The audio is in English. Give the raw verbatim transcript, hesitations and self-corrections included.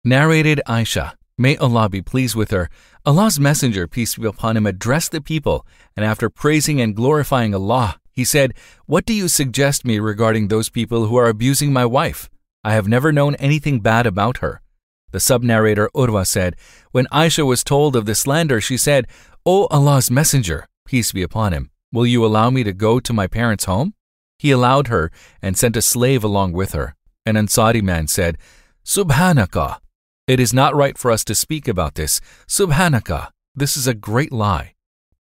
Narrated Aisha, may Allah be pleased with her, Allah's Messenger, peace be upon him, addressed the people, and after praising and glorifying Allah, he said, "What do you suggest me regarding those people who are abusing my wife? I have never known anything bad about her." The sub-narrator Urwa said, when Aisha was told of the slander, she said, "O Allah's Messenger, peace be upon him, will you allow me to go to my parents' home?" He allowed her and sent a slave along with her. An Ansari man said, "Subhanaka, it is not right for us to speak about this. Subhanaka, this is a great lie."